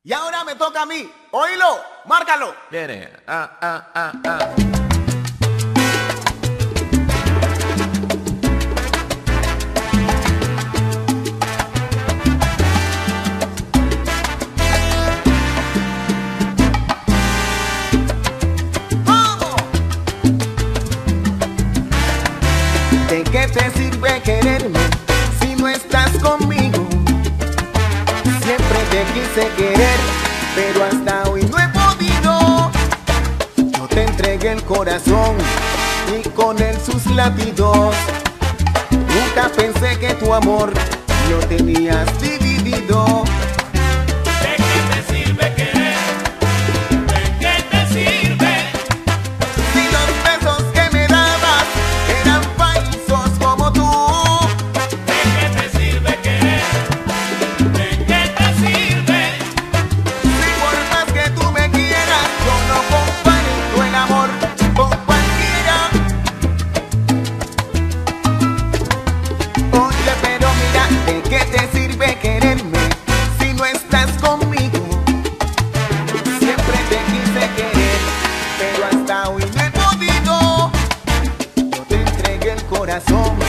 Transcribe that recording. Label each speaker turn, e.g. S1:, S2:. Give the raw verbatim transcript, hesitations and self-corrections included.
S1: Y ahora me toca a mí. Oílo, márcalo.
S2: Viene. Ah, ah, ah, ah.
S1: ¿De qué te sirve quererme si no estás conmigo? Siempre te quise querer, pero hasta hoy no he podido. Yo te entregué el corazón y con él sus latidos. Nunca pensé que tu amor lo tenías dividido.
S3: ¿De qué te sirve querer? ¿De qué te sirve?
S1: Si los besos que me dabas eran falsos como tú.
S3: ¿De qué te sirve querer? ¿De qué te sirve?
S1: Si por más que tú me quieras, yo no comparto el amor con cualquiera. Oye, pero mira, ¿de qué te sirve quererme si no estás conmigo? Siempre te quise querer, pero hasta hoy no he podido. Yo te entregué el corazón